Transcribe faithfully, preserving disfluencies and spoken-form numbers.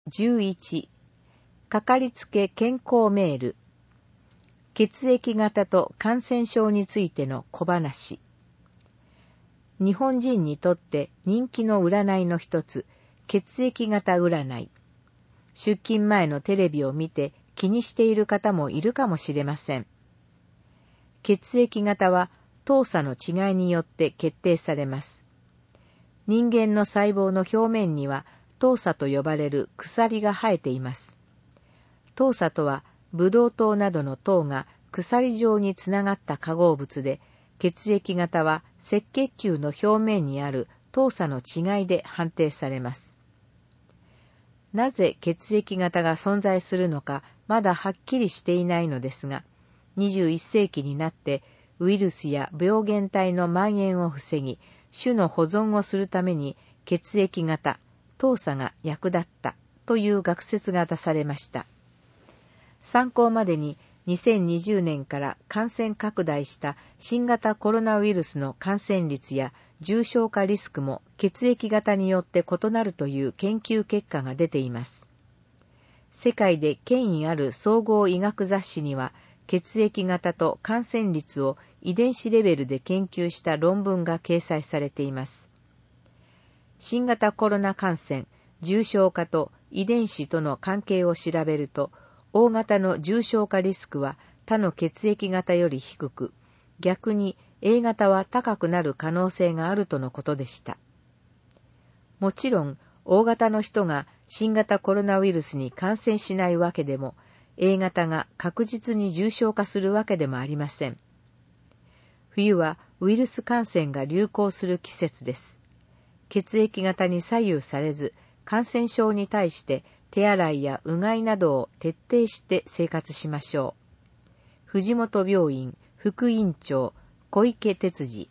じゅういち、かかりつけ健康メール。血液型と感染症についての小話。日本人にとって人気の占いの一つ、血液型占い。出勤前のテレビを見て気にしている方もいるかもしれません。血液型は糖鎖の違いによって決定されます。人間の細胞の表面には糖鎖と呼ばれる鎖が生えています。糖鎖とはブドウ糖などの糖が鎖状につながった化合物で、血液型は赤血球の表面にある糖鎖の違いで判定されます。なぜ血液型が存在するのかまだはっきりしていないのですが、にじゅういっせいきになってウイルスや病原体の蔓延を防ぎ、種の保存をするために血液型、糖鎖が役立ったという学説が出されました。参考までににせんにじゅうねんから感染拡大した新型コロナウイルスの感染率や重症化リスクも血液型によって異なるという研究結果が出ています。世界で権威ある総合医学雑誌には、血液型と感染率を遺伝子レベルで研究した論文が掲載されています。新型コロナ感染、重症化と遺伝子との関係を調べると、大型の重症化リスクは他の血液型より低く、逆に A 型は高くなる可能性があるとのことでした。もちろん、大型の人が新型コロナウイルスに感染しないわけでも、A 型が確実に重症化するわけでもありません。冬はウイルス感染が流行する季節です。血液型に左右されず、感染症に対して手洗いやうがいなどを徹底して生活しましょう。藤本病院副院長小池哲司。